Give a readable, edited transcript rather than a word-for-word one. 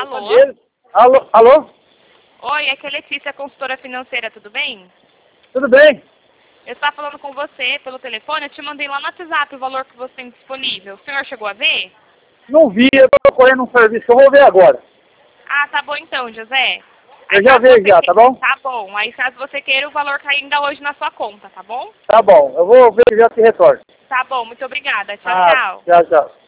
Alô? Alô? Alô? Oi, aqui é Letícia, consultora financeira, tudo bem? Tudo bem? Eu estava falando com você pelo telefone, eu te mandei lá no WhatsApp o valor que você tem disponível. O senhor chegou a ver? Não vi, eu tô correndo um serviço, eu vou ver agora. Ah, tá bom então, José. Eu já vejo já, tá bom? Tá bom, aí caso você queira, o valor cai ainda hoje na sua conta, tá bom? Tá bom, eu vou ver e já te retorno. Tá bom, muito obrigada. Tchau, Ah, tchau. tchau, tchau.